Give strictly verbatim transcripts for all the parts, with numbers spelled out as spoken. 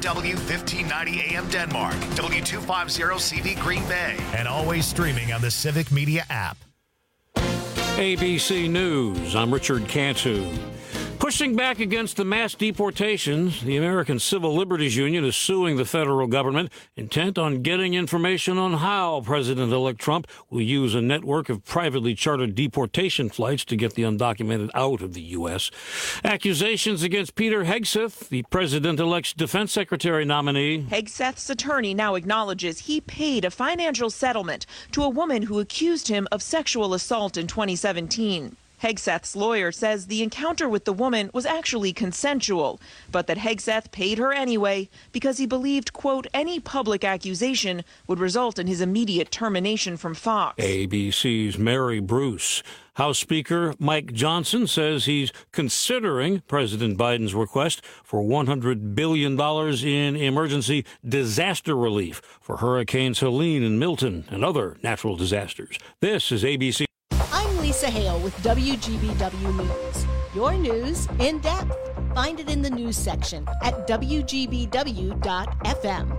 W fifteen ninety A M Denmark, W two fifty C V Green Bay, and always streaming on the Civic Media app. A B C News, I'm Richard Cantu. Pushing back against the mass deportations, the American Civil Liberties Union is suing the federal government, intent on getting information on how President-elect Trump will use a network of privately chartered deportation flights to get the undocumented out of the U S. Accusations against Peter Hegseth, the President-elect's defense secretary nominee. Hegseth's attorney now acknowledges he paid a financial settlement to a woman who accused him of sexual assault in twenty seventeen. Hegseth's lawyer says the encounter with the woman was actually consensual, but that Hegseth paid her anyway because he believed, quote, any public accusation would result in his immediate termination from Fox. A B C's Mary Bruce. House Speaker Mike Johnson says he's considering President Biden's request for one hundred billion dollars in emergency disaster relief for Hurricanes Helene and Milton and other natural disasters. This is A B C. I'm Lisa Hale with W G B W News. Your news in depth. Find it in the news section at W G B W dot F M.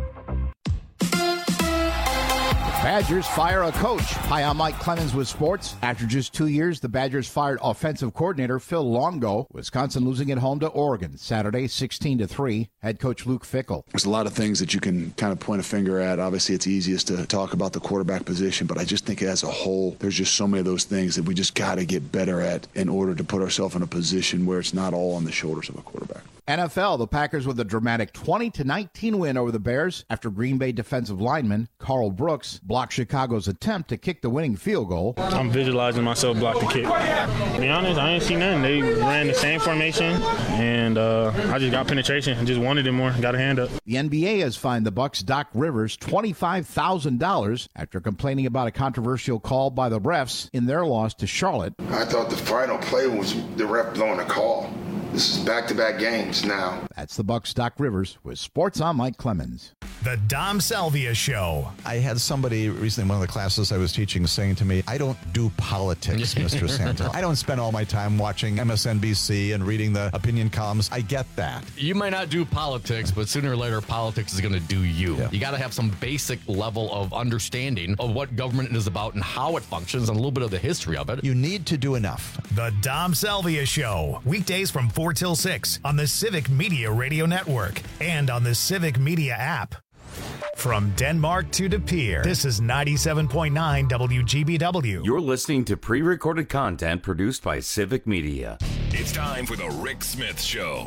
Badgers fire a coach. Hi, I'm Mike Clemens with sports. After just two years, the Badgers fired offensive coordinator Phil Longo. Wisconsin losing at home to Oregon Saturday, sixteen to three. Head coach Luke Fickell. There's a lot of things that you can kind of point a finger at. Obviously, it's easiest to talk about the quarterback position, but I just think as a whole, there's just so many of those things that we just got to get better at in order to put ourselves in a position where it's not all on the shoulders of a quarterback. N F L, the Packers with a dramatic twenty to nineteen win over the Bears after Green Bay defensive lineman Carl Brooks blocked Chicago's attempt to kick the winning field goal. I'm visualizing myself block the kick. To be honest, I ain't seen nothing. They ran the same formation, and uh, I just got penetration and just wanted it more. Got a hand up. The N B A has fined the Bucks' Doc Rivers twenty-five thousand dollars after complaining about a controversial call by the refs in their loss to Charlotte. I thought the final play was the ref blowing a call. This is back-to-back games now. That's the Bucks' Doc Rivers with Sports on Mike Clemens. The Dom Salvia Show. I had somebody recently in one of the classes I was teaching saying to me, I don't do politics, Mister Santel. I don't spend all my time watching M S N B C and reading the opinion columns. I get that. You might not do politics, but sooner or later, politics is going to do you. Yeah. You got to have some basic level of understanding of what government is about and how it functions and a little bit of the history of it. You need to do enough. The Dom Salvia Show. Weekdays from four till six on the Civic Media Radio Network and on the Civic Media app. From Denmark to De Pere, this is ninety-seven point nine W G B W. You're listening to pre-recorded content produced by Civic Media. It's time for the Rick Smith Show.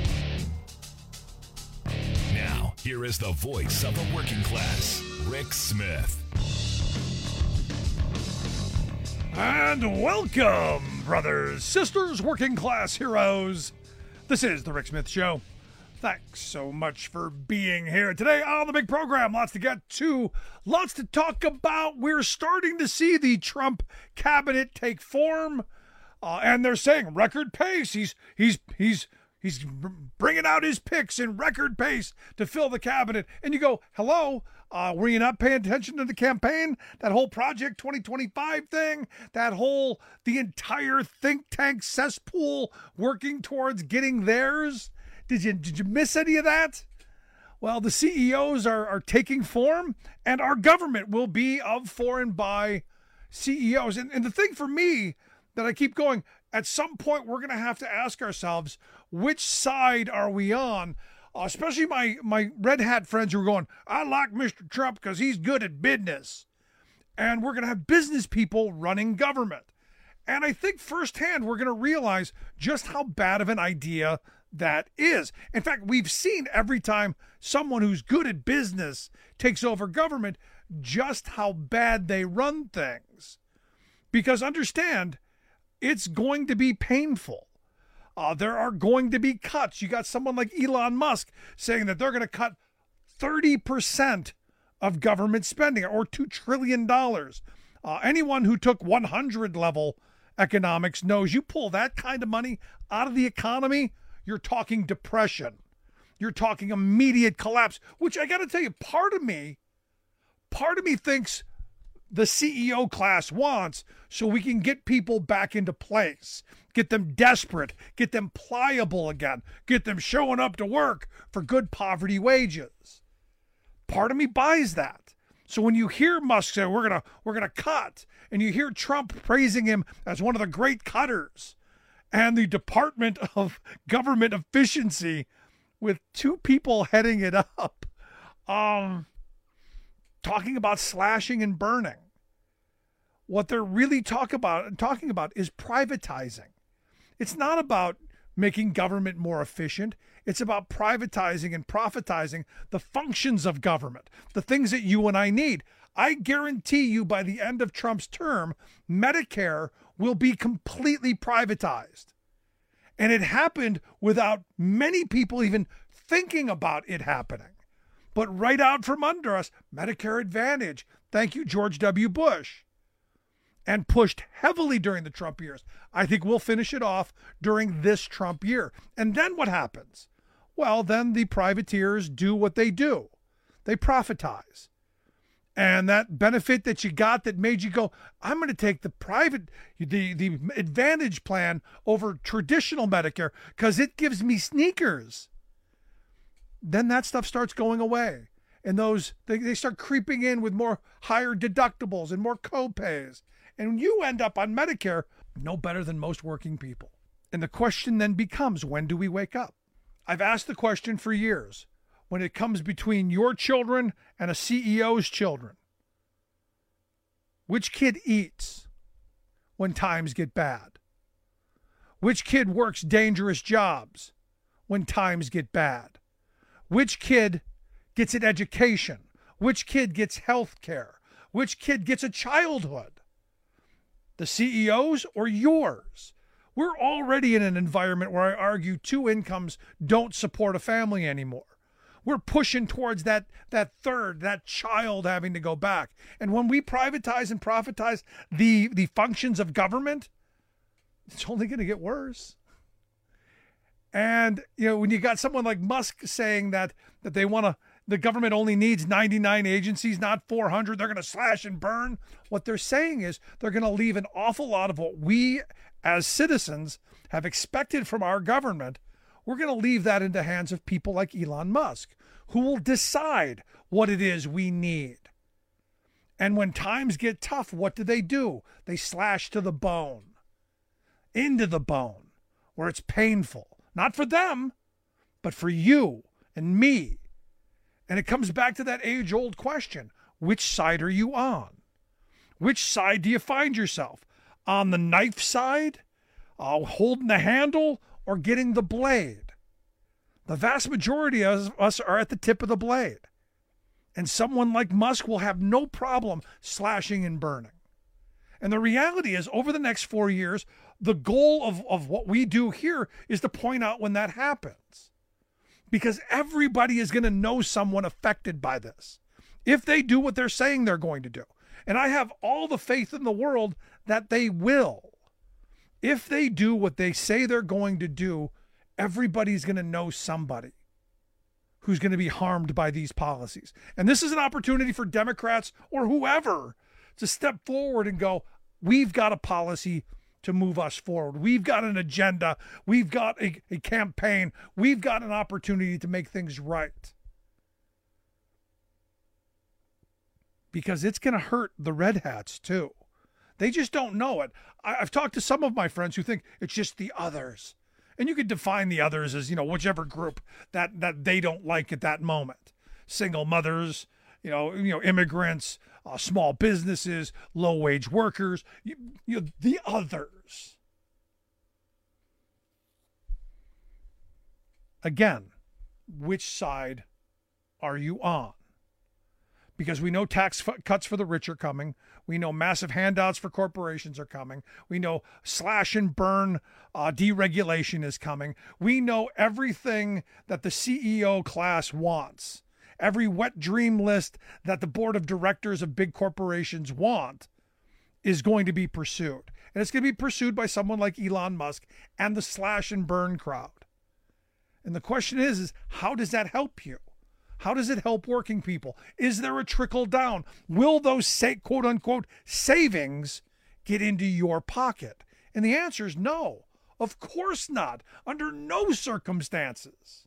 Now, here is the voice of the working class, Rick Smith. And welcome, brothers, sisters, working class heroes. This is the Rick Smith Show. Thanks so much for being here today on the big program. Lots to get to, lots to talk about. We're starting to see the Trump cabinet take form, uh, and they're saying record pace. He's he's he's he's bringing out his picks in record pace to fill the cabinet. And you go, hello, uh, were you not paying attention to the campaign? That whole Project twenty twenty-five thing, that whole the entire think tank cesspool working towards getting theirs. Did you did you miss any of that? Well, the C E Os are, are taking form, and our government will be of, for, and by C E Os. And, and the thing for me that I keep going, at some point we're going to have to ask ourselves, which side are we on? Uh, especially my, my red hat friends who are going, I like Mister Trump because he's good at business. And we're going to have business people running government. And I think firsthand we're going to realize just how bad of an idea that is. In fact, we've seen every time someone who's good at business takes over government, just how bad they run things. Because understand, it's going to be painful. Uh, there are going to be cuts. You got someone like Elon Musk saying that they're going to cut thirty percent of government spending, or two trillion dollars. Uh, anyone who took one hundred level economics knows you pull that kind of money out of the economy, you're talking depression. You're talking immediate collapse, which I got to tell you, part of me, part of me thinks the C E O class wants so we can get people back into place, get them desperate, get them pliable again, get them showing up to work for good poverty wages. Part of me buys that. So when you hear Musk say, we're going to we're gonna cut, and you hear Trump praising him as one of the great cutters, and the Department of Government Efficiency with two people heading it up, um, talking about slashing and burning. What they're really talk about, talking about is privatizing. It's not about making government more efficient. It's about privatizing and profitizing the functions of government, the things that you and I need. I guarantee you by the end of Trump's term, Medicare will be completely privatized. And it happened without many people even thinking about it happening. But right out from under us, Medicare Advantage. Thank you, George W. Bush. And pushed heavily during the Trump years. I think we'll finish it off during this Trump year. And then what happens? Well, then the privateers do what they do. They profitize. And that benefit that you got that made you go, I'm going to take the private, the, the Advantage plan over traditional Medicare because it gives me sneakers. Then that stuff starts going away. And those, they, they start creeping in with more higher deductibles and more co-pays. And you end up on Medicare no better than most working people. And the question then becomes, when do we wake up? I've asked the question for years. When it comes between your children and a C E O's children, which kid eats when times get bad? Which kid works dangerous jobs when times get bad? Which kid gets an education? Which kid gets health care? Which kid gets a childhood? The C E O's or yours? We're already in an environment where I argue two incomes don't support a family anymore. We're pushing towards that, that third, that child having to go back. And when we privatize and profitize the, the functions of government, it's only going to get worse. And, you know, when you got someone like Musk saying that, that they want to, the government only needs ninety-nine agencies, not four hundred. They're going to slash and burn. What they're saying is they're going to leave an awful lot of what we as citizens have expected from our government. We're going to leave that in the hands of people like Elon Musk, who will decide what it is we need. And when times get tough, what do they do? They slash to the bone, into the bone, where it's painful. Not for them, but for you and me. And it comes back to that age-old question. Which side are you on? Which side do you find yourself? On the knife side? Uh, holding the handle? Or getting the blade? The vast majority of us are at the tip of the blade. And someone like Musk will have no problem slashing and burning. And the reality is, over the next four years, the goal of, of what we do here is to point out when that happens. Because everybody is going to know someone affected by this if they do what they're saying they're going to do. And I have all the faith in the world that they will. If they do what they say they're going to do, everybody's going to know somebody who's going to be harmed by these policies. And this is an opportunity for Democrats or whoever to step forward and go, we've got a policy to move us forward. We've got an agenda. We've got a, a campaign. We've got an opportunity to make things right. Because it's going to hurt the red hats too. They just don't know it. I, I've talked to some of my friends who think it's just the others. And you could define the others as, you know, whichever group that, that they don't like at that moment. Single mothers, you know, you know, immigrants, uh, small businesses, low-wage workers, you, you know, the others. Again, which side are you on? Because we know tax f- cuts for the rich are coming. We know massive handouts for corporations are coming. We know slash and burn uh, deregulation is coming. We know everything that the C E O class wants. Every wet dream list that the board of directors of big corporations want is going to be pursued. And it's going to be pursued by someone like Elon Musk and the slash and burn crowd. And the question is, is how does that help you? How does it help working people? Is there a trickle down? Will those say, quote unquote savings get into your pocket? And the answer is no. Of course not. Under no circumstances.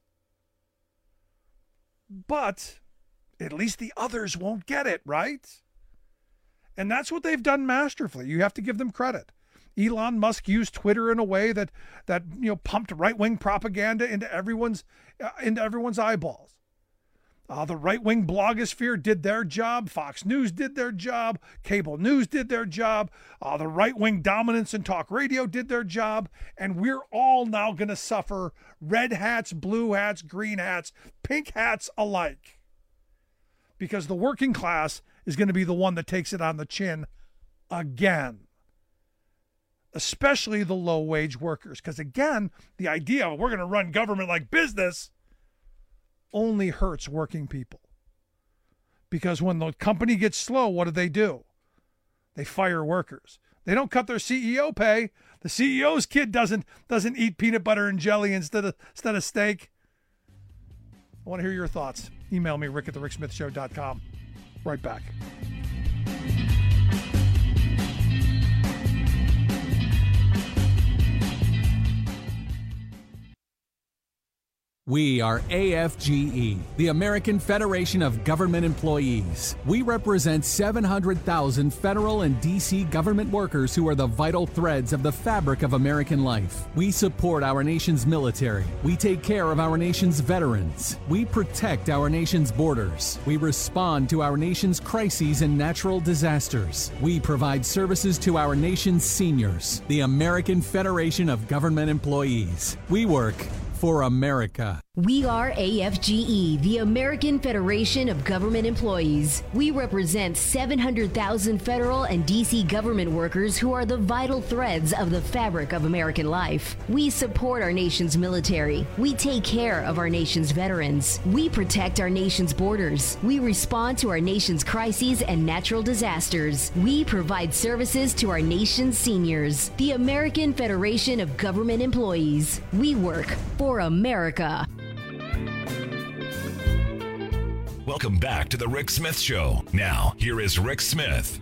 But at least the others won't get it, right? And that's what they've done masterfully. You have to give them credit. Elon Musk used Twitter in a way that that you know pumped right-wing propaganda into everyone's uh, into everyone's eyeballs. Uh, the right-wing blogosphere did their job. Fox News did their job. Cable news did their job. Uh, the right-wing dominance in talk radio did their job. And we're all now going to suffer red hats, blue hats, green hats, pink hats alike. Because the working class is going to be the one that takes it on the chin again. Especially the low-wage workers. Because again, the idea of we're going to run government like business only hurts working people. Because when the company gets slow, what do they do? They fire workers. They don't cut their C E O pay. The C E O's kid doesn't doesn't eat peanut butter and jelly instead of instead of steak. I want to hear your thoughts. Email me, rick at the rick smith show dot com. Right back. We are A F G E, the American Federation of Government Employees. We represent seven hundred thousand federal and D C government workers who are the vital threads of the fabric of American life. We support our nation's military. We take care of our nation's veterans. We protect our nation's borders. We respond to our nation's crises and natural disasters. We provide services to our nation's seniors. The American Federation of Government Employees. We work for America. We are A F G E, the American Federation of Government Employees. We represent seven hundred thousand federal and D C government workers who are the vital threads of the fabric of American life. We support our nation's military. We take care of our nation's veterans. We protect our nation's borders. We respond to our nation's crises and natural disasters. We provide services to our nation's seniors. The American Federation of Government Employees. We work for America. Welcome back to the Rick Smith Show. Now, here is Rick Smith.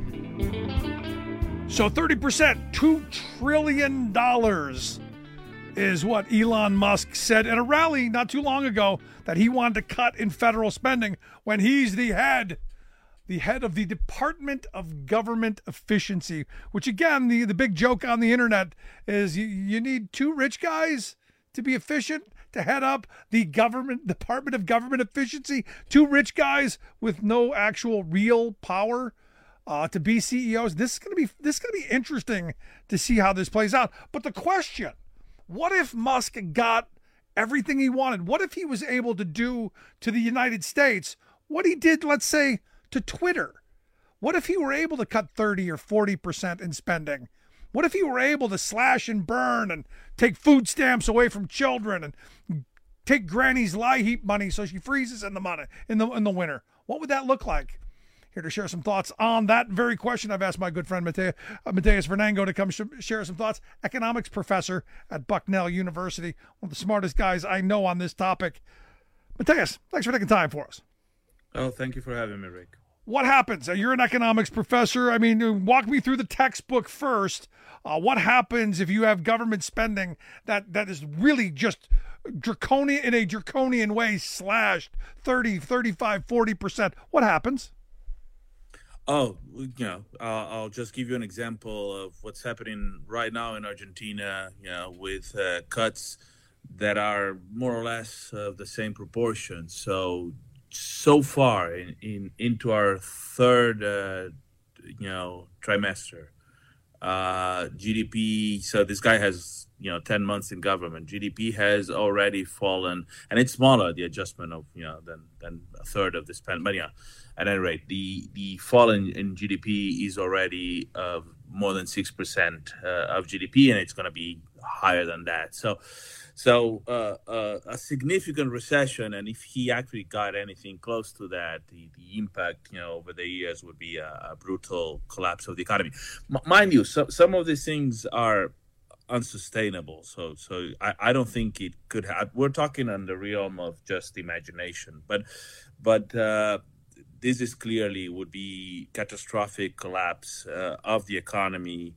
So thirty percent, two trillion dollars is what Elon Musk said at a rally not too long ago that he wanted to cut in federal spending when he's the head, the head of the Department of Government Efficiency, which again, the, the big joke on the internet is you, you need two rich guys to be efficient, to head up the government Department of Government Efficiency, two rich guys with no actual real power uh, to be C E Os. This is gonna be this is gonna be interesting to see how this plays out. But the question: what if Musk got everything he wanted? What if he was able to do to the United States what he did, let's say, to Twitter? What if he were able to cut thirty or forty percent in spending? What if he were able to slash and burn and take food stamps away from children and take Granny's lie heap money so she freezes in the money in the in the winter? What would that look like? Here to share some thoughts on that very question, I've asked my good friend Mateo, uh, Mateus Vernango to come sh- share some thoughts. Economics professor at Bucknell University, one of the smartest guys I know on this topic. Mateus, thanks for taking time for us. Oh, thank you for having me, Rick. What happens? You're an economics professor. I mean, walk me through the textbook first. Uh, what happens if you have government spending that, that is really just draconian, in a draconian way, slashed thirty, thirty-five, forty percent? What happens? Oh, you know, uh, I'll just give you an example of what's happening right now in Argentina, you know, with uh, cuts that are more or less of the same proportion. So, so far in, in into our third, uh, you know, trimester, uh, G D P. So this guy has, you know, ten months in government. G D P has already fallen, and it's smaller, the adjustment of, you know, than than a third of the spend. But yeah, at any rate, the the fall in, in G D P is already uh, more than six percent uh, of G D P, and it's going to be higher than that. So. So uh, uh, a significant recession, and if he actually got anything close to that, the, the impact, you know, over the years would be a, a brutal collapse of the economy. M- mind you, so, some of these things are unsustainable. So, so I, I don't think it could have. We're talking on the realm of just imagination, but, but uh, this is clearly would be catastrophic collapse uh, of the economy.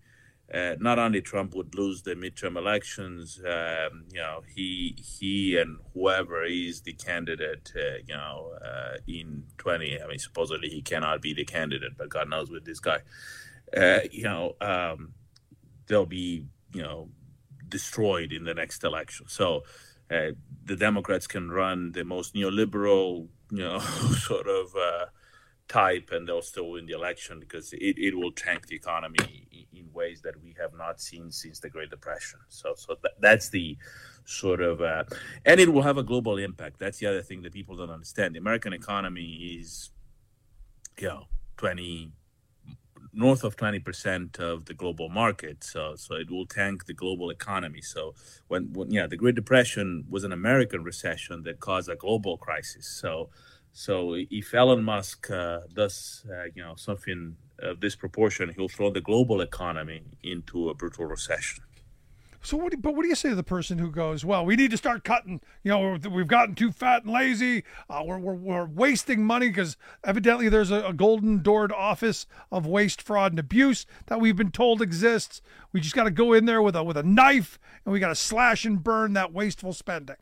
uh, not only Trump would lose the midterm elections, um, you know, he he and whoever is the candidate, uh, you know, uh, in twenty. I mean, supposedly he cannot be the candidate, but God knows with this guy, uh, you know, um, they'll be, you know, destroyed in the next election. So uh, the Democrats can run the most neoliberal, you know, sort of uh, type, and they'll still win the election because it, it will tank the economy in ways that we have not seen since the Great Depression. So, so th- that's the sort of, uh, and it will have a global impact. That's the other thing that people don't understand. The American economy is, you know, twenty north of twenty percent of the global market. So, so it will tank the global economy. So when, when yeah, the Great Depression was an American recession that caused a global crisis. So, so if Elon Musk uh, does, uh, you know, something of this proportion, he'll throw the global economy into a brutal recession. So, what do, but what do you say to the person who goes, well, we need to start cutting, you know, we've gotten too fat and lazy, uh, we're, we're, we're wasting money because evidently there's a, a golden doored office of waste, fraud, and abuse that we've been told exists. We just got to go in there with a with a knife and we got to slash and burn that wasteful spending.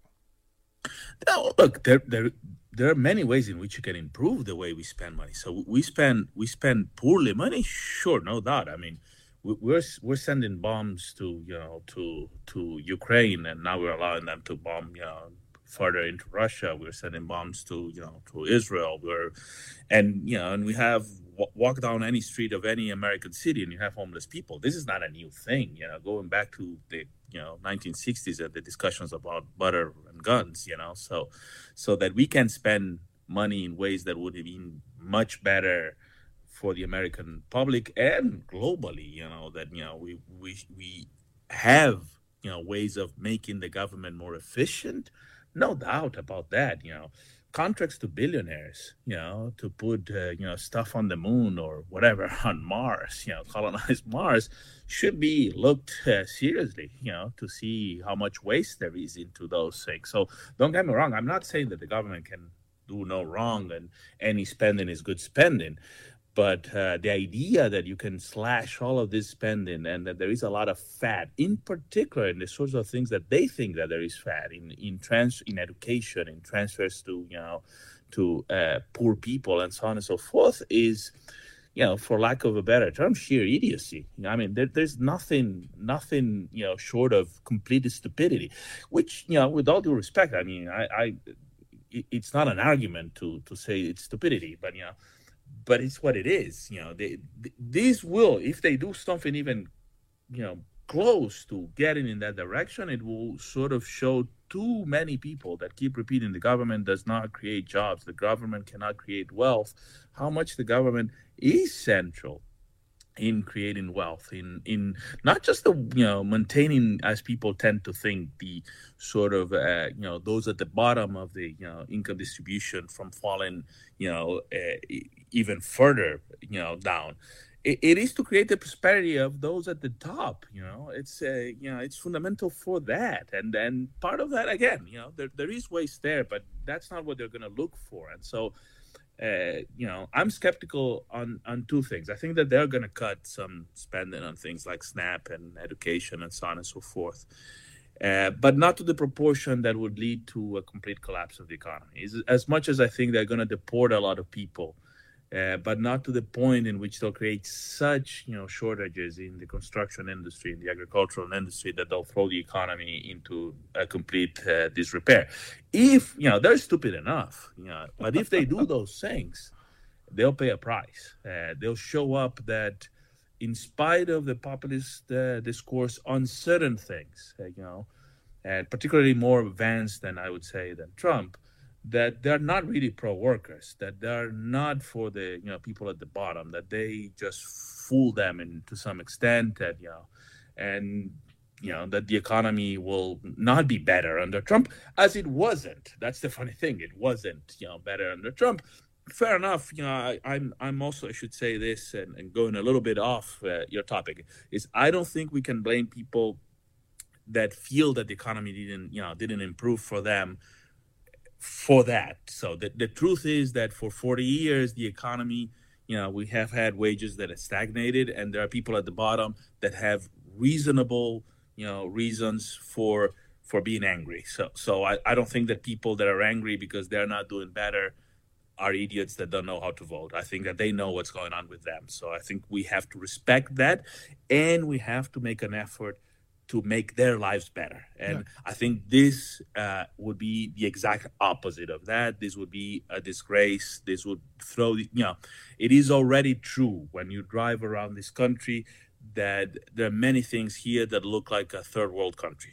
No, look, there, there, there are many ways in which you can improve the way we spend money. So we spend we spend poorly money, sure, no doubt. I mean, we're we're sending bombs to you know to to Ukraine, and now we're allowing them to bomb you know further into Russia. We're sending bombs to you know to Israel. We're and you know and we have walk down any street of any American city and you have homeless people. This is not a new thing. You know, going back to the you know nineteen sixties and the discussions about butter and guns. You know, so so that we can spend money in ways that would have been much better for the American public and globally, you know, that, you know, we, we, we have, you know, ways of making the government more efficient. No doubt about that, you know, contracts to billionaires, you know, to put, uh, you know, stuff on the moon or whatever on Mars, you know, colonize Mars should be looked uh, seriously, you know, to see how much waste there is into those things. So don't get me wrong. I'm not saying that the government can do no wrong and any spending is good spending. But uh, the idea that you can slash all of this spending and that there is a lot of fat, in particular in the sorts of things that they think that there is fat in in trans in education, in transfers to you know to uh, poor people and so on and so forth, is you know for lack of a better term, sheer idiocy. I mean, there, there's nothing nothing you know short of complete stupidity. Which you know, with all due respect, I mean, I, I it, it's not an argument to to say it's stupidity, but you know. But it's what it is, you know. They, they, these will, if they do something even, you know, close to getting in that direction, it will sort of show too many people that keep repeating the government does not create jobs, the government cannot create wealth, how much the government is central in creating wealth, in in not just the you know maintaining, as people tend to think, the sort of uh, you know those at the bottom of the you know income distribution from falling you know uh, even further you know down. It, it is to create the prosperity of those at the top. You know, it's uh, you know it's fundamental for that, and and part of that again, you know, there there is waste there, but that's not what they're going to look for, and so. Uh, you know, I'm skeptical on, on two things. I think that they're going to cut some spending on things like SNAP and education and so on and so forth, uh, but not to the proportion that would lead to a complete collapse of the economy. As, as much as I think they're going to deport a lot of people, uh, but not to the point in which they'll create such, you know, shortages in the construction industry, in the agricultural industry, that they'll throw the economy into a complete uh, disrepair. If, you know, they're stupid enough, you know, but if they do those things, they'll pay a price. Uh, they'll show up that in spite of the populist uh, discourse on certain things, uh, you know, and particularly more advanced than I would say than Trump, that they're not really pro-workers, that they're not for the, you know, people at the bottom, that they just fool them in, to some extent, that, you know, and, you know, that the economy will not be better under Trump, as it wasn't. That's the funny thing. It wasn't, you know, better under Trump. Fair enough. You know, I, I'm I'm also, I should say this, and, and going a little bit off uh, your topic, is I don't think we can blame people that feel that the economy didn't, you know, didn't improve for them for that. So the, the truth is that for forty years, the economy, you know, we have had wages that have stagnated, and there are people at the bottom that have reasonable, you know, reasons for for being angry. So so I, I don't think that people that are angry because they're not doing better are idiots that don't know how to vote. I think that they know what's going on with them. So I think we have to respect that, and we have to make an effort to make their lives better. And yeah. I think this uh, would be the exact opposite of that. This would be a disgrace. This would throw, you know, it is already true when you drive around this country that there are many things here that look like a third world country.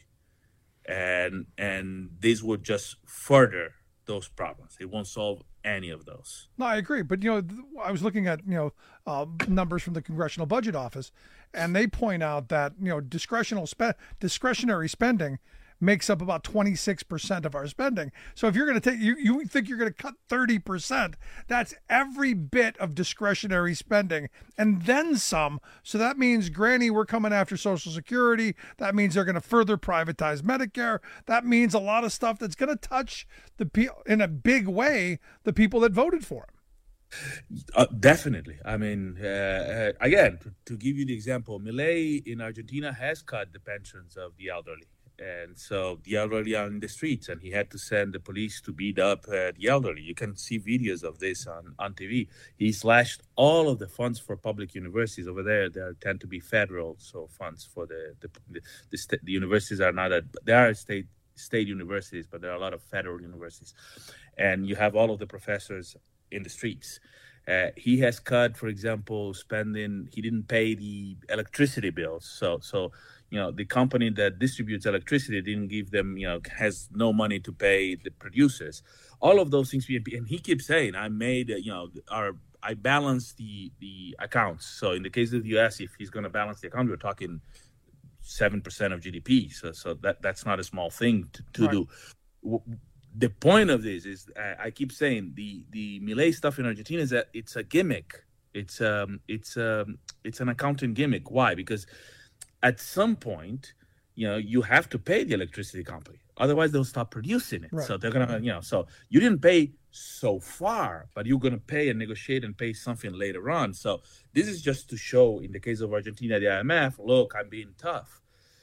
And and this would just further those problems. It won't solve any of those. No, I agree. But, you know, I was looking at, you know, uh, numbers from the Congressional Budget Office, and they point out that, you know, discretional spe- discretionary spending makes up about twenty-six percent of our spending. So if you're going to take, you, you think you're going to cut thirty percent, that's every bit of discretionary spending and then some. So that means, granny, we're coming after Social Security. That means they're going to further privatize Medicare. That means a lot of stuff that's going to touch the people in a big way, the people that voted for him. Uh, definitely. I mean, uh, uh, again, to, to give you the example, Milei in Argentina has cut the pensions of the elderly. And so the elderly are in the streets, and he had to send the police to beat up uh, the elderly. You can see videos of this on, on T V. He slashed all of the funds for public universities over there. There tend to be federal so funds for the the the, the, st- the universities are not at, there are state state universities, but there are a lot of federal universities, and you have all of the professors in the streets. Uh, he has cut, for example, spending. He didn't pay the electricity bills, so so. You know, the company that distributes electricity didn't give them, you know, has no money to pay the producers. All of those things. And he keeps saying, I made, you know, our, I balanced the, the accounts. So in the case of the U S, if he's going to balance the account, we're talking seven percent of G D P. So so that that's not a small thing to, to right. do. The point of this is, I, I keep saying, the, the Milei stuff in Argentina is that it's a gimmick. It's, um, it's, um, it's an accounting gimmick. Why? Because at some point, you know, you have to pay the electricity company. Otherwise, they'll stop producing it. Right. So they're going to, you know, so you didn't pay so far, but you're going to pay and negotiate and pay something later on. So this is just to show, in the case of Argentina, the I M F, look, I'm being tough.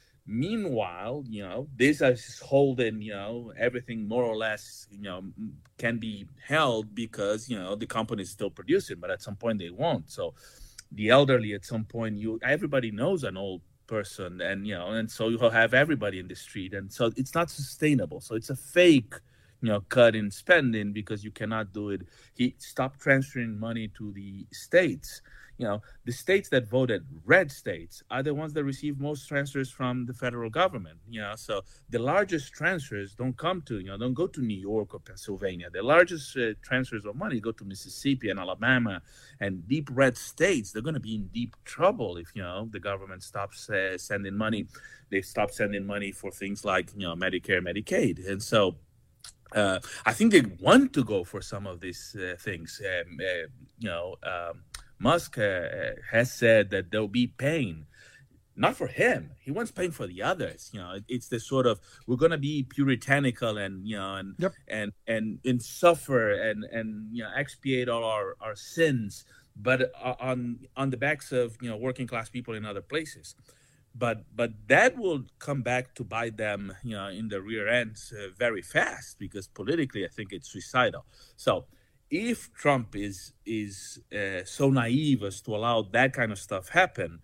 Meanwhile, you know, this is holding, you know, everything more or less, you know, can be held because, you know, the company is still producing, but at some point they won't. So the elderly, at some point, you everybody knows an old person, and you know, and so you'll have everybody in the street, and so it's not sustainable. So it's a fake, you know, cut in spending because you cannot do it. He stopped transferring money to the states. You know, the states that voted red states are the ones that receive most transfers from the federal government. You know, so the largest transfers don't come to, you know, don't go to New York or Pennsylvania. The largest uh, transfers of money go to Mississippi and Alabama and deep red states. They're going to be in deep trouble if, you know, the government stops uh, sending money. They stop sending money for things like, you know, Medicare, Medicaid. And so uh, I think they want to go for some of these uh, things. Um, uh, you know, um, Musk uh, has said that there'll be pain, not for him. He wants pain for the others. You know, it's the sort of, we're going to be puritanical and, you know, and, yep. and, and, and suffer and, and, you know, expiate all our, our sins, but on, on the backs of, you know, working class people in other places. But, but that will come back to bite them, you know, in the rear ends uh, very fast, because politically, I think it's suicidal. So, if Trump is is uh, so naive as to allow that kind of stuff happen,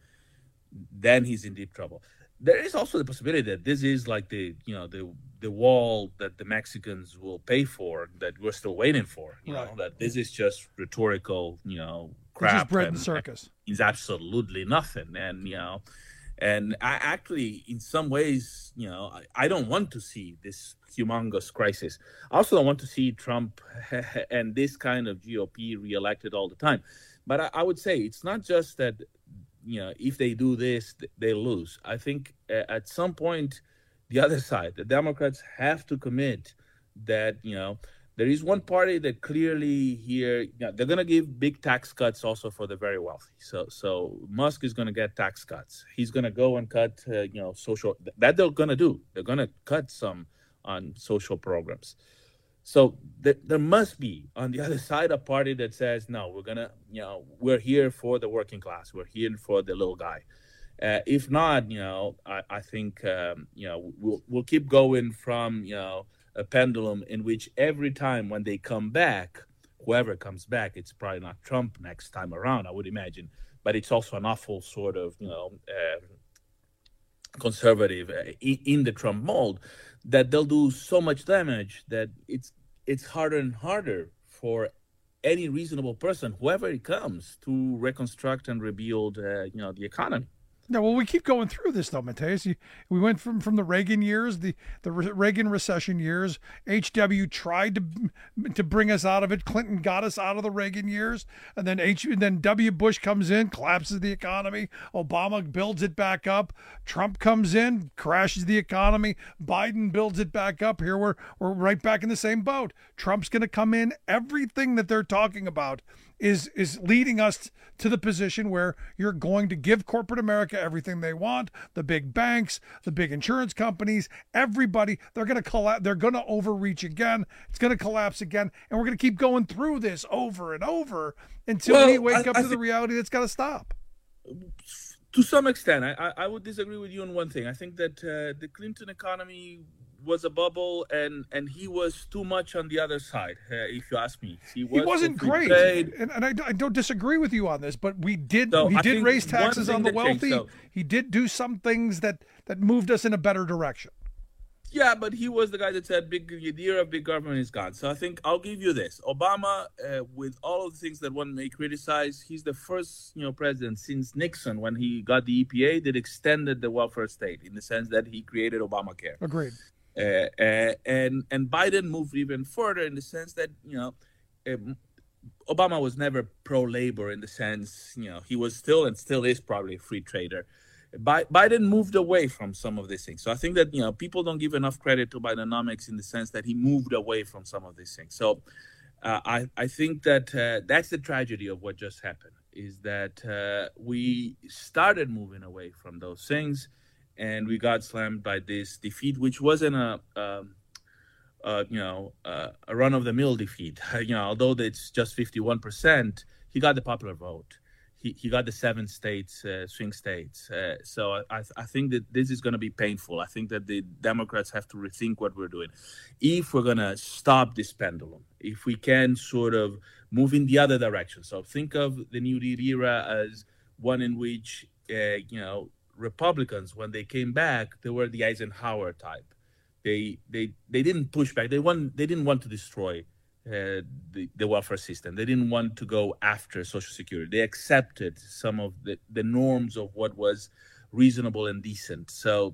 then he's in deep trouble. There is also the possibility that this is like the you know the the wall that the Mexicans will pay for, that we're still waiting for. You right. know that this is just rhetorical, you know, crap. It's just bread and circus. It's absolutely nothing, and you know. And I actually, in some ways, you know, I, I don't want to see this humongous crisis. I also don't want to see Trump and this kind of G O P reelected all the time. But I, I would say it's not just that, you know, if they do this, they lose. I think uh, at some point, the other side, the Democrats have to commit that, you know, there is one party that clearly here, you know, they're going to give big tax cuts also for the very wealthy. So so Musk is going to get tax cuts. He's going to go and cut, uh, you know, social, that they're going to do. They're going to cut some on social programs. So th- there must be on the other side a party that says, no, we're going to, you know, we're here for the working class. We're here for the little guy. Uh, if not, you know, I, I think um, you know we'll we'll keep going from you know a pendulum in which every time when they come back, whoever comes back, it's probably not Trump next time around, I would imagine, but it's also an awful sort of you know uh, conservative uh, in, in the Trump mold, that they'll do so much damage that it's it's harder and harder for any reasonable person, whoever it comes, to reconstruct and rebuild, uh, you know, the economy. Yeah, well, we keep going through this, though, Mateus. You, we went from, from the Reagan years, the, the Reagan recession years. H W tried to to bring us out of it. Clinton got us out of the Reagan years. And then H and then W. Bush comes in, collapses the economy. Obama builds it back up. Trump comes in, crashes the economy. Biden builds it back up. Here we're, we're right back in the same boat. Trump's going to come in. Everything that they're talking about is is leading us to the position where you're going to give corporate America everything they want. The big banks, the big insurance companies, everybody, they're going to collapse. They're going to overreach again. It's going to collapse again. And we're going to keep going through this over and over until well, we wake I, up I to the reality that's got to stop. To some extent, I, I would disagree with you on one thing. I think that uh, the Clinton economy was a bubble, and and he was too much on the other side, uh, if you ask me. He, was he wasn't great, and, and I, I don't disagree with you on this, but we did so we I did raise taxes on the wealthy. Changed, so. He did do some things that that moved us in a better direction. Yeah, but he was the guy that said big the era of big government is gone. So I think I'll give you this. Obama, uh, with all of the things that one may criticize, he's the first you know president since Nixon, when he got the E P A, that extended the welfare state, in the sense that he created Obamacare. Agreed. Uh, uh, and and Biden moved even further, in the sense that you know um, Obama was never pro-labor, in the sense you know he was still and still is probably a free trader. Bi- Biden moved away from some of these things. So I think that you know people don't give enough credit to Bidenomics, in the sense that he moved away from some of these things. So uh, I I think that uh, that's the tragedy of what just happened, is that uh, we started moving away from those things, and we got slammed by this defeat, which wasn't a, um, uh, you know, uh, a run-of-the-mill defeat. You know, although it's just fifty-one percent, he got the popular vote. He he got the seven states, uh, swing states. Uh, so I I think that this is going to be painful. I think that the Democrats have to rethink what we're doing. If we're going to stop this pendulum, if we can sort of move in the other direction. So think of the New Deal era as one in which, uh, you know, Republicans, when they came back, they were the Eisenhower type. They they they didn't push back. They want they didn't want to destroy uh, the the welfare system. They didn't want to go after Social Security. They accepted some of the, the norms of what was reasonable and decent. So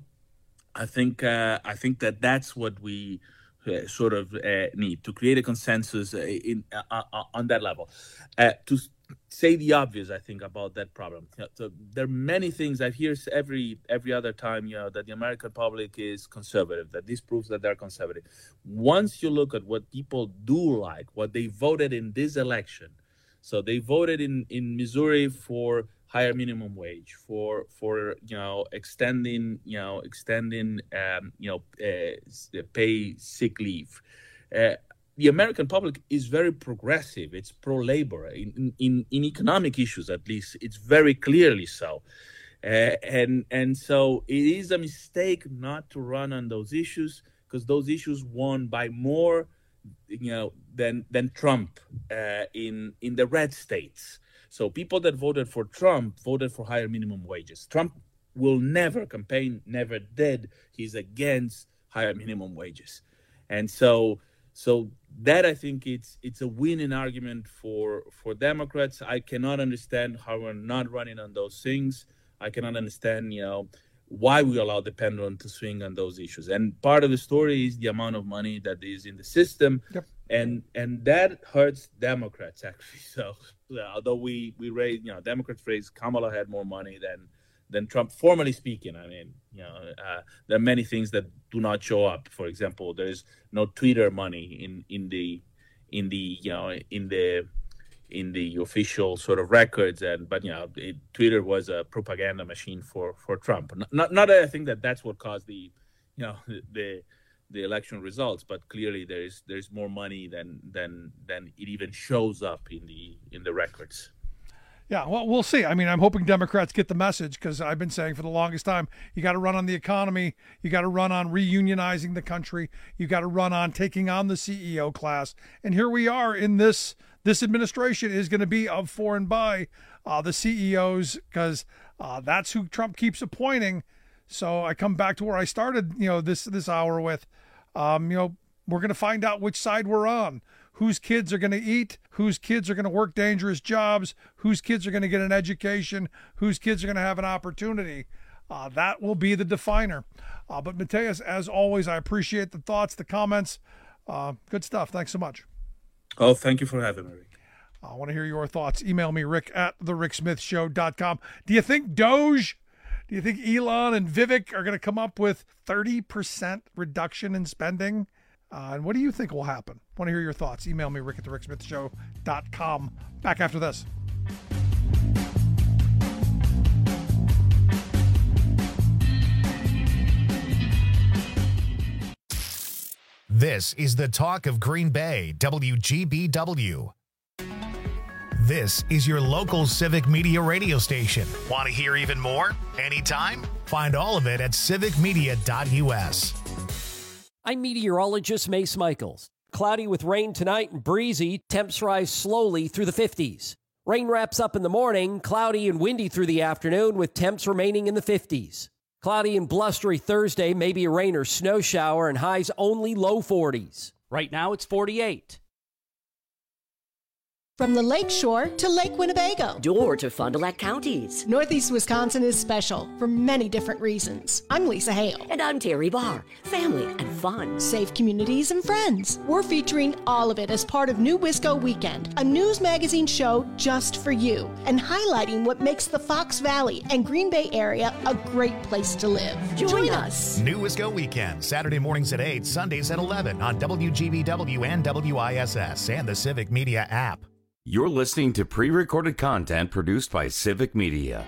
I think uh, I think that that's what we uh, sort of uh, need to create a consensus uh, in uh, uh, on that level. Uh, to say the obvious, I think, about that problem. So there are many things I hear every every other time, you know, that the American public is conservative, that this proves that they're conservative. Once you look at what people do like, what they voted in this election, so they voted in, in Missouri for higher minimum wage, for for you know extending you know extending um, you know uh, pay sick leave. Uh, The American public is very progressive. It's pro-labor. In, in, in economic issues, at least, it's very clearly so. Uh, and and so it is a mistake not to run on those issues, because those issues won by more, you know, than than Trump uh, in in the red states. So people that voted for Trump voted for higher minimum wages. Trump will never campaign, never did. He's against higher minimum wages, and so. So that, I think, it's it's a winning argument for for Democrats. I cannot understand how we're not running on those things. I cannot understand, you know, why we allow the pendulum to swing on those issues. And part of the story is the amount of money that is in the system, yep. and and that hurts Democrats, actually. So yeah, although we we raise, you know, Democrats raise, Kamala had more money than. than Trump, formally speaking. I mean, you know, uh, there are many things that do not show up. For example, there's no Twitter money in, in the in the you know in the in the official sort of records, and but you know, it, Twitter was a propaganda machine for, for Trump. Not not that I think that that's what caused the you know the the election results, but clearly there's there's more money than than than it even shows up in the in the records. Yeah, well, we'll see. I mean, I'm hoping Democrats get the message because I've been saying for the longest time, you got to run on the economy. You got to run on reunionizing the country. You got to run on taking on the C E O class. And here we are in this, this administration is going to be of for and by uh, the C E Os because uh, that's who Trump keeps appointing. So I come back to where I started, you know, this, this hour with, um, you know, we're going to find out which side we're on. Whose kids are going to eat, whose kids are going to work dangerous jobs, whose kids are going to get an education, whose kids are going to have an opportunity. Uh, that will be the definer. Uh, but Mateus, as always, I appreciate the thoughts, the comments. Uh, good stuff. Thanks so much. Oh, thank you for having me, Rick. I want to hear your thoughts. Email me, rick at the rick smith show dot com. Do you think Doge, do you think Elon and Vivek are going to come up with thirty percent reduction in spending? Uh, and what do you think will happen? I want to hear your thoughts. Email me, rick at the rick smith show dot com. Back after this. This is the talk of Green Bay, W G B W. This is your local civic media radio station. Want to hear even more? Anytime? Find all of it at civic media dot U S. I'm meteorologist Mace Michaels. Cloudy with rain tonight and breezy. Temps rise slowly through the fifties. Rain wraps up in the morning, cloudy and windy through the afternoon with temps remaining in the fifties. Cloudy and blustery Thursday, maybe a rain or snow shower and highs only low forties. Right now it's forty-eight. From the Lakeshore to Lake Winnebago. Door to Fond du Lac counties. Northeast Wisconsin is special for many different reasons. I'm Lisa Hale. And I'm Terry Barr. Family and fun. Safe communities and friends. We're featuring all of it as part of New Wisco Weekend, a news magazine show just for you, and highlighting what makes the Fox Valley and Green Bay area a great place to live. Join, Join us. us. New Wisco Weekend, Saturday mornings at eight, Sundays at eleven on W G B W and W I S S and the Civic Media app. You're listening to pre-recorded content produced by Civic Media.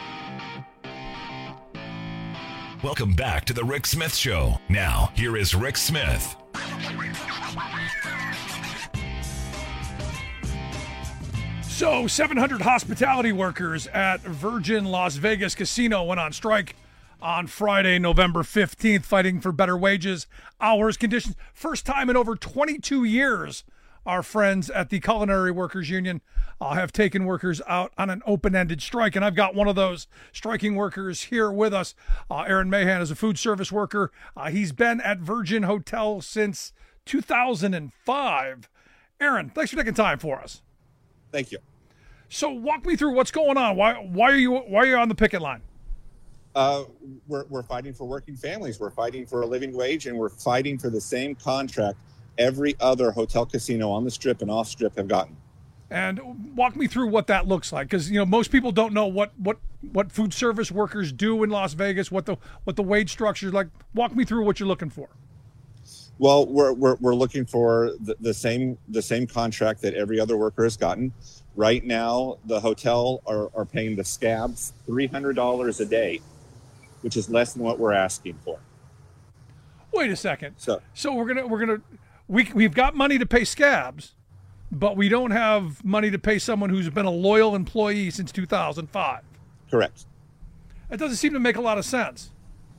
Welcome back to the Rick Smith Show. Now, here is Rick Smith. So, seven hundred hospitality workers at Virgin Las Vegas Casino went on strike on Friday, November fifteenth, fighting for better wages, hours, conditions. First time in over twenty-two years. Our friends at the Culinary Workers Union uh, have taken workers out on an open-ended strike, and I've got one of those striking workers here with us. Uh, Aaron Mahan is a food service worker. Uh, he's been at Virgin Hotel since two thousand five. Aaron, thanks for taking time for us. Thank you. So walk me through what's going on. Why why are you why are you on the picket line? Uh, we're we're fighting for working families. We're fighting for a living wage, and we're fighting for the same contract every other hotel casino on the Strip and off Strip have gotten. And walk me through what that looks like, because you know most people don't know what, what, what food service workers do in Las Vegas, what the what the wage structure is like. Walk me through what you're looking for. Well, we're we're, we're looking for the, the same the same contract that every other worker has gotten. Right now, the hotel are, are paying the scabs three hundred dollars a day, which is less than what we're asking for. Wait a second. So so we're gonna we're gonna. We, we've got money to pay scabs, but we don't have money to pay someone who's been a loyal employee since two thousand five. Correct. That doesn't seem to make a lot of sense.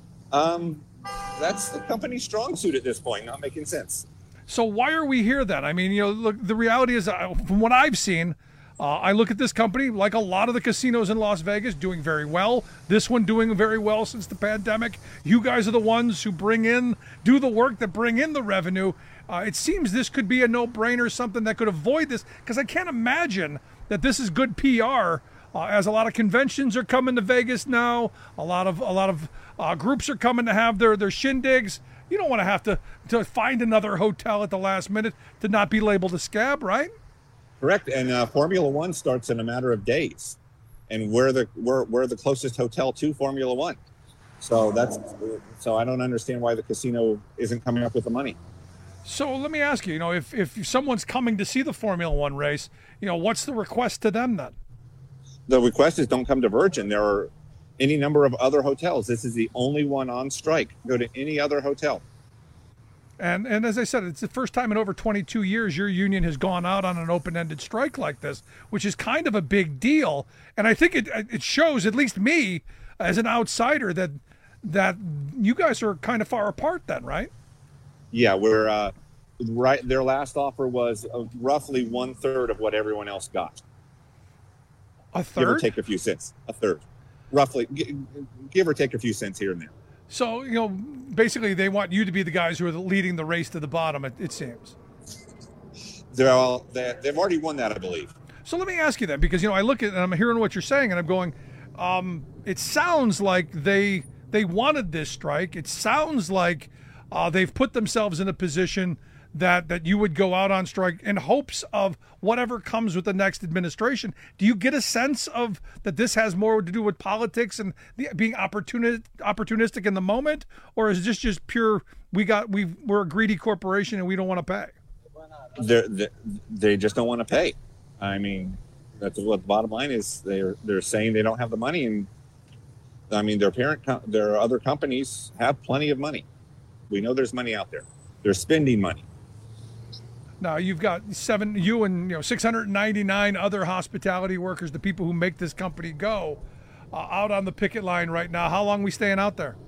Um, that's the company's strong suit at this point, not making sense. So why are we here then? I mean, you know, look, the reality is, uh, from what I've seen, uh, I look at this company, like a lot of the casinos in Las Vegas, doing very well. This one doing very well since the pandemic. You guys are the ones who bring in, do the work that bring in the revenue. Uh, it seems this could be a no-brainer, something that could avoid this, because I can't imagine that this is good P R. Uh, as a lot of conventions are coming to Vegas now, a lot of a lot of uh, groups are coming to have their their shindigs. You don't want to have to to find another hotel at the last minute to not be labeled a scab, right? Correct. And uh, Formula One starts in a matter of days, and we're the we're we're the closest hotel to Formula One. So that's so I don't understand why the casino isn't coming up with the money. So let me ask you, you know, if, if someone's coming to see the Formula One race, you know, what's the request to them then? The request is don't come to Virgin. There are any number of other hotels. This is the only one on strike. Go to any other hotel. And and as I said, it's the first time in over twenty-two years your union has gone out on an open-ended strike like this, which is kind of a big deal. And I think it it shows, at least me, as an outsider, that that you guys are kind of far apart then, right? Yeah, we're uh, right. Their last offer was uh, roughly one third of what everyone else got. A third? Give or take a few cents. A third. Roughly, g- give or take a few cents here and there. So, you know, basically they want you to be the guys who are leading the race to the bottom, it, it seems. They're all, they, they've already won that, I believe. So let me ask you that, because, you know, I look at it and I'm hearing what you're saying and I'm going, um, it sounds like they they wanted this strike. It sounds like uh, they've put themselves in a position that, that you would go out on strike in hopes of whatever comes with the next administration. Do you get a sense of that this has more to do with politics and the, being opportuni- opportunistic in the moment? Or is this just pure, we got, we we're a greedy corporation and we don't want to pay? They're, they they just don't want to pay. I mean, that's what the bottom line is. They're they're saying they don't have the money, and I mean their parent, their other companies have plenty of money. We know there's money out there. They're spending money. Now you've got seven, you and you know six hundred ninety-nine other hospitality workers, the people who make this company go, uh, out on the picket line right now. How long are we staying out there?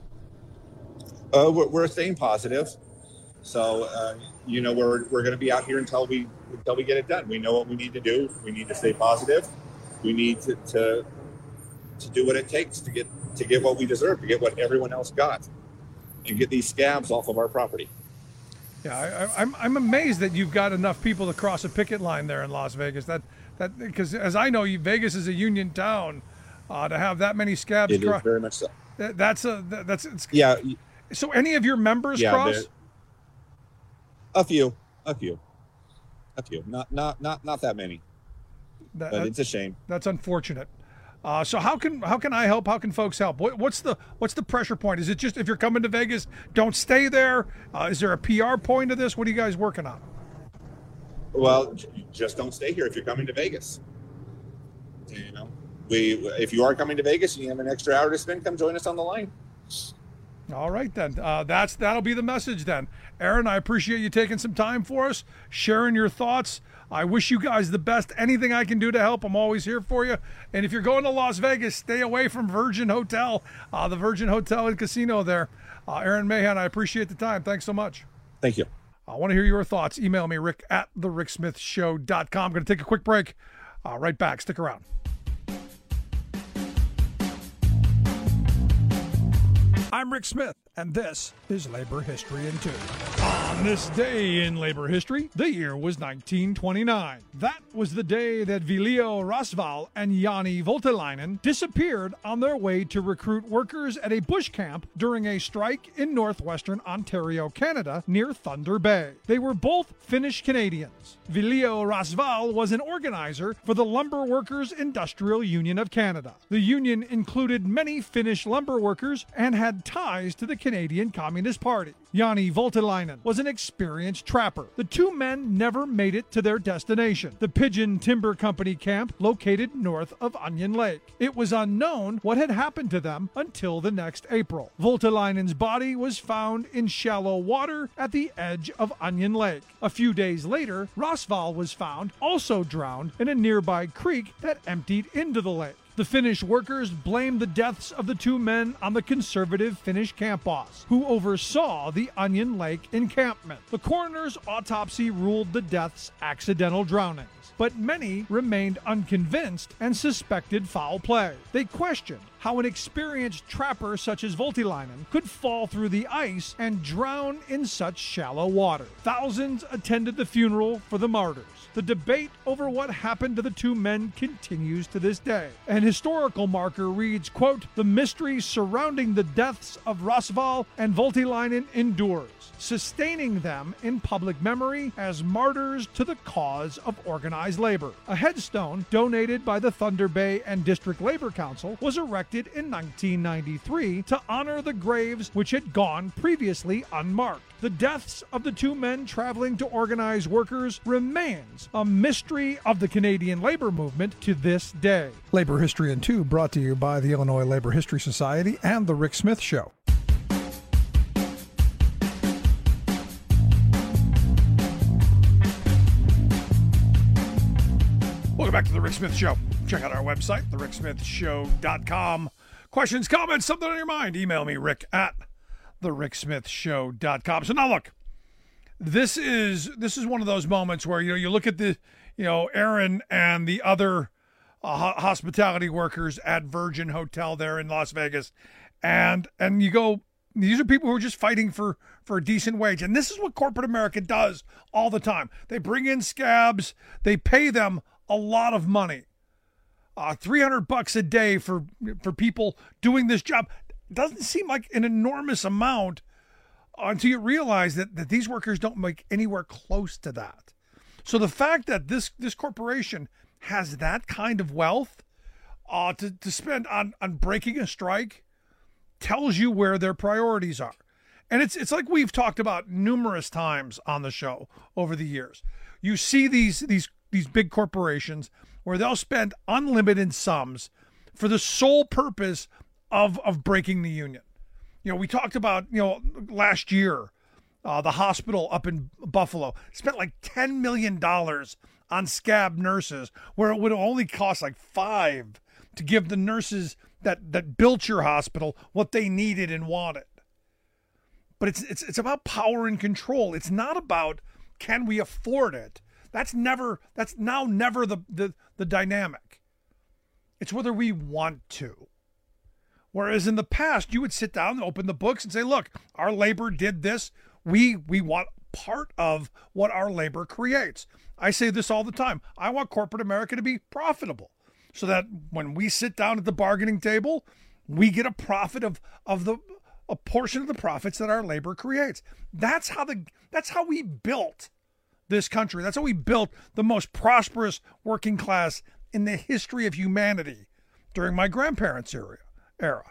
Uh, we're, we're staying positive. So uh, you know we're we're going to be out here until we until we get it done. We know what we need to do. We need to stay positive. We need to to, to do what it takes to get to get what we deserve, to get what everyone else got, and get these scabs off of our property. Yeah, I, I, I'm I'm amazed that you've got enough people to cross a picket line there in Las Vegas. That that because as I know, you, Vegas is a union town. Uh, to have that many scabs, it cro- is very much so. That, that's a that, that's it's, yeah. So any of your members yeah, cross? A few, a few, a few. Not not not not that many. That, but it's a shame. That's unfortunate. Uh, so how can how can I help? How can folks help? What, what's the what's the pressure point? Is it just if you're coming to Vegas, don't stay there? Uh, is there a P R point to this? What are you guys working on? Well, just don't stay here if you're coming to Vegas. You know, we if you are coming to Vegas and you have an extra hour to spend, come join us on the line. All right then. Uh, that's that'll be the message then. Aaron, I appreciate you taking some time for us, sharing your thoughts. I wish you guys the best. Anything I can do to help, I'm always here for you. And if you're going to Las Vegas, stay away from Virgin Hotel, uh, the Virgin Hotel and Casino there. Uh, Aaron Mahan, I appreciate the time. Thanks so much. Thank you. I want to hear your thoughts. Email me, rick at the rick smith show dot com. I'm going to take a quick break. Uh, right back. Stick around. I'm Rick Smith, and this is Labor History in Two. On this day in labor history, the year was nineteen twenty-nine. That was the day that Viljo Raasval and Jani Voutilainen disappeared on their way to recruit workers at a bush camp during a strike in northwestern Ontario, Canada, near Thunder Bay. They were both Finnish Canadians. Viljo Raasval was an organizer for the Lumber Workers Industrial Union of Canada. The union included many Finnish lumber workers and had ties to the Canadian Communist Party. Jani Voutilainen was an experienced trapper. The two men never made it to their destination, the Pigeon Timber Company camp located north of Onion Lake. It was unknown what had happened to them until the next April. Voutilainen's body was found in shallow water at the edge of Onion Lake. A few days later, Raasval was found also drowned in a nearby creek that emptied into the lake. The Finnish workers blamed the deaths of the two men on the conservative Finnish camp boss, who oversaw the Onion Lake encampment. The coroner's autopsy ruled the deaths accidental drownings, but many remained unconvinced and suspected foul play. They questioned how an experienced trapper such as Voutilainen could fall through the ice and drown in such shallow water. Thousands attended the funeral for the martyrs. The debate over what happened to the two men continues to this day. An historical marker reads, quote, "The mystery surrounding the deaths of Raasval and Voutilainen endures, sustaining them in public memory as martyrs to the cause of organized labor." A headstone donated by the Thunder Bay and District Labor Council was erected in nineteen ninety-three to honor the graves which had gone previously unmarked. The deaths of the two men traveling to organize workers remains a mystery of the Canadian labor movement to this day. Labor History in Two brought to you by the Illinois Labor History Society and The Rick Smith Show. Welcome back to The Rick Smith Show. Check out our website, the rick smith show dot com. Questions, comments, something on your mind, email me, rick at the rick smith show dot com. So now look, this is this is one of those moments where, you know, you look at the, you know, Aaron and the other uh, hospitality workers at Virgin Hotel there in Las Vegas, and and you go, these are people who are just fighting for, for a decent wage. And this is what corporate America does all the time. They bring in scabs, they pay them a lot of money. Uh, three hundred bucks a day for for people doing this job doesn't seem like an enormous amount until you realize that, that these workers don't make anywhere close to that. So the fact that this this corporation has that kind of wealth uh, to, to spend on, on breaking a strike tells you where their priorities are. And it's it's like we've talked about numerous times on the show over the years. You see these these these big corporations where they'll spend unlimited sums for the sole purpose of, of breaking the union. You know, we talked about, you know, last year, uh, the hospital up in Buffalo spent like ten million dollars on scab nurses, where it would only cost like five to give the nurses that, that built your hospital what they needed and wanted. But it's, it's, it's about power and control. It's not about, can we afford it? That's never, that's now never the, the, the dynamic. It's whether we want to. Whereas in the past, you would sit down and open the books and say, look, our labor did this. We, we want part of what our labor creates. I say this all the time. I want corporate America to be profitable so that when we sit down at the bargaining table, we get a profit of, of the, a portion of the profits that our labor creates. That's how the, that's how we built this country. That's how we built the most prosperous working class in the history of humanity during my grandparents' era. era.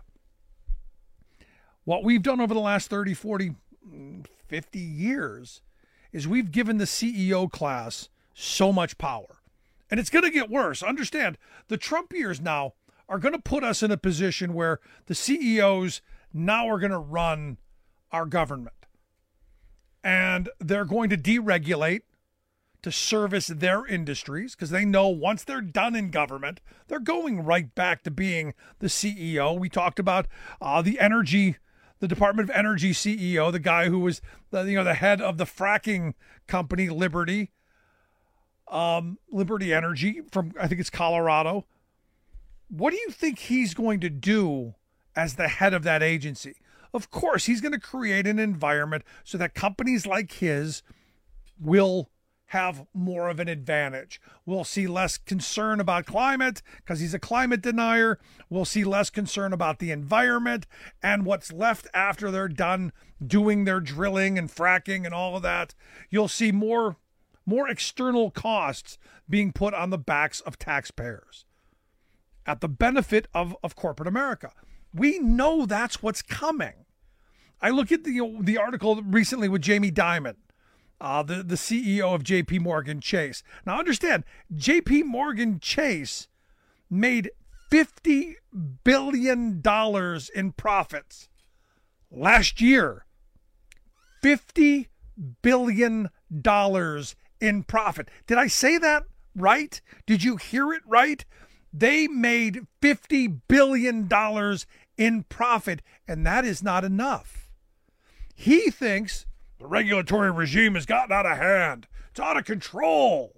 What we've done over the last thirty, forty, fifty years is we've given the C E O class so much power. And it's going to get worse. Understand, the Trump years now are going to put us in a position where the C E Os now are going to run our government. And they're going to deregulate to service their industries because they know once they're done in government, they're going right back to being the C E O. We talked about uh, the energy, the Department of Energy C E O, the guy who was the, you know, the head of the fracking company, Liberty, um, Liberty Energy from, I think it's Colorado. What do you think he's going to do as the head of that agency? Of course, he's going to create an environment so that companies like his will have more of an advantage. We'll see less concern about climate because he's a climate denier. We'll see less concern about the environment and what's left after they're done doing their drilling and fracking and all of that. You'll see more, more external costs being put on the backs of taxpayers at the benefit of, of corporate America. We know that's what's coming. I look at the, the article recently with Jamie Dimon, Uh, the, the C E O of J P Morgan Chase. Now understand, J P Morgan Chase made fifty billion dollars in profits last year. fifty billion dollars in profit. Did I say that right? Did you hear it right? They made fifty billion dollars in profit, and that is not enough. He thinks the regulatory regime has gotten out of hand. It's out of control.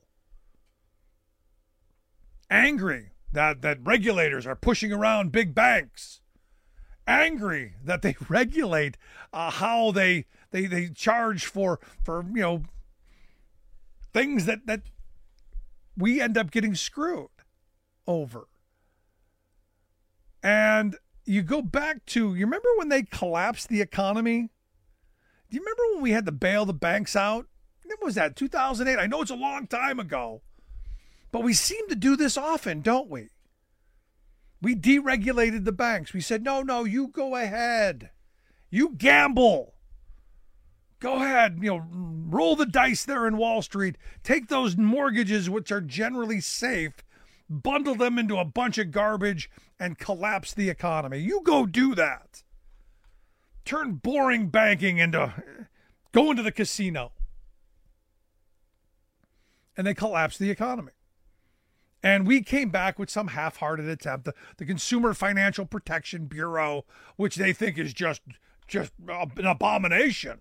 Angry that, that regulators are pushing around big banks. Angry that they regulate uh, how they, they they charge for for you know things that, that we end up getting screwed over. And you go back to, you remember when they collapsed the economy? Do you remember when we had to bail the banks out? When was that, two thousand eight? I know it's a long time ago, but we seem to do this often, don't we? We deregulated the banks. We said, no, no, you go ahead. You gamble. Go ahead, you know, roll the dice there in Wall Street. Take those mortgages, which are generally safe, bundle them into a bunch of garbage and collapse the economy. You go do that. Turn boring banking into going to the casino. And they collapse the economy. And we came back with some half-hearted attempt, the, the Consumer Financial Protection Bureau, which they think is just, just an abomination.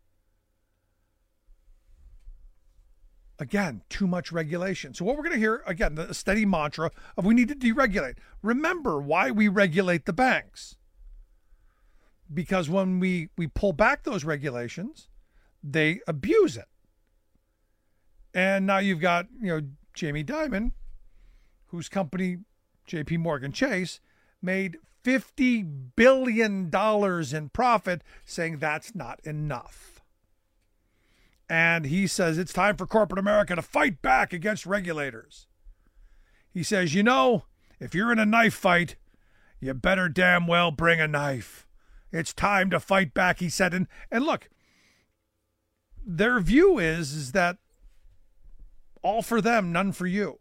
Again, too much regulation. So what we're going to hear, again, the steady mantra of we need to deregulate. Remember why we regulate the banks. Because when we, we pull back those regulations, they abuse it. And now you've got, you know, Jamie Dimon, whose company, J P Morgan Chase, made fifty billion dollars in profit, saying that's not enough. And he says it's time for corporate America to fight back against regulators. He says, you know, if you're in a knife fight, you better damn well bring a knife. It's time to fight back, he said. And, and look, their view is, is that all for them, none for you.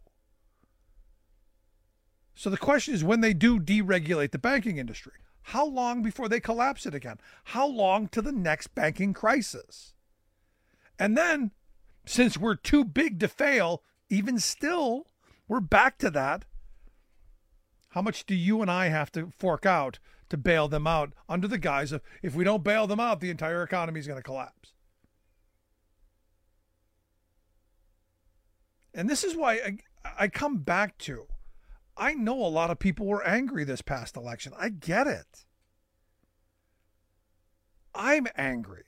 So the question is, when they do deregulate the banking industry, how long before they collapse it again? How long to the next banking crisis? And then, since we're too big to fail, even still, we're back to that. How much do you and I have to fork out to bail them out under the guise of, if we don't bail them out, the entire economy is going to collapse? And this is why I, I come back to, I know a lot of people were angry this past election. I get it. I'm angry.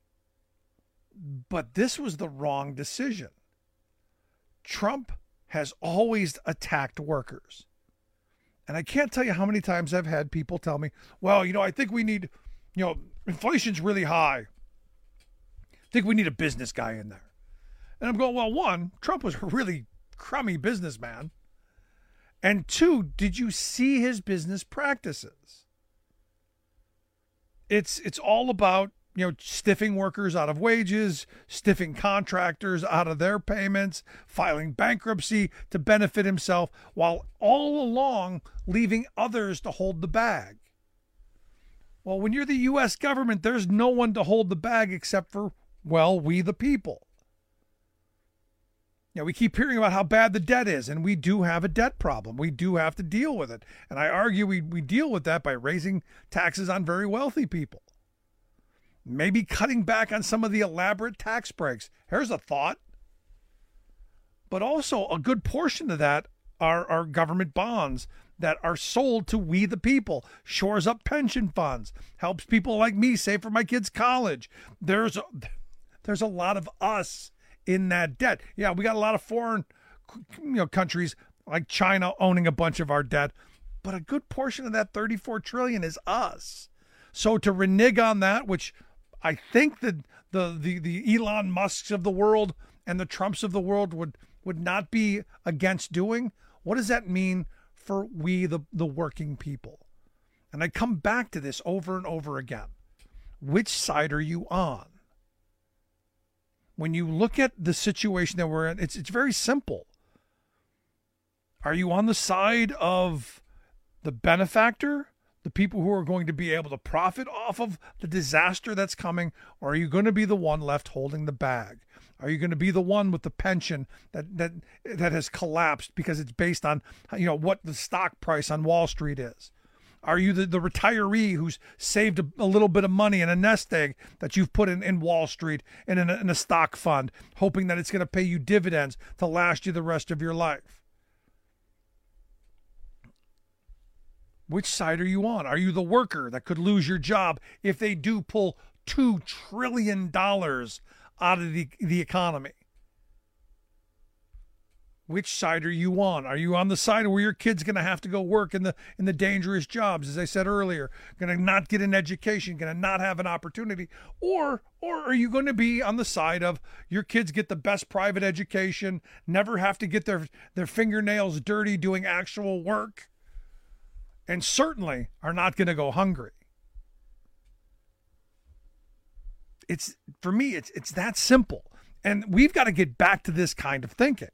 But this was the wrong decision. Trump has always attacked workers. And I can't tell you how many times I've had people tell me, well, you know, I think we need, you know, inflation's really high. I think we need a business guy in there. And I'm going, well, one, Trump was a really crummy businessman. And two, did you see his business practices? It's it's all about, you know, stiffing workers out of wages, stiffing contractors out of their payments, filing bankruptcy to benefit himself, while all along leaving others to hold the bag. Well, when you're the U S government, there's no one to hold the bag except for, well, we the people. You know, we keep hearing about how bad the debt is, and we do have a debt problem. We do have to deal with it. And I argue we, we deal with that by raising taxes on very wealthy people. Maybe cutting back on some of the elaborate tax breaks. Here's a thought. But also a good portion of that are, are government bonds that are sold to we the people, shores up pension funds, helps people like me save for my kids' college. There's a, there's a lot of us in that debt. Yeah, we got a lot of foreign, you know, countries like China owning a bunch of our debt, but a good portion of that thirty-four trillion is us. So to renege on that, which I think that the, the, the Elon Musks of the world and the Trumps of the world would, would not be against doing, what does that mean for we, the, the working people? And I come back to this over and over again. Which side are you on? When you look at the situation that we're in, it's it's very simple. Are you on the side of the benefactor, the people who are going to be able to profit off of the disaster that's coming, or are you going to be the one left holding the bag? Are you going to be the one with the pension that that that has collapsed because it's based on, you know, what the stock price on Wall Street is? Are you the, the retiree who's saved a, a little bit of money in a nest egg that you've put in, in Wall Street and in a, in a stock fund, hoping that it's going to pay you dividends to last you the rest of your life? Which side are you on? Are you the worker that could lose your job if they do pull two trillion dollars out of the, the economy? Which side are you on? Are you on the side where your kid's going to have to go work in the in the dangerous jobs, as I said earlier, going to not get an education, going to not have an opportunity? Or or are you going to be on the side of your kids get the best private education, never have to get their, their fingernails dirty doing actual work, and certainly are not going to go hungry? It's, for me, it's it's that simple. And we've got to get back to this kind of thinking.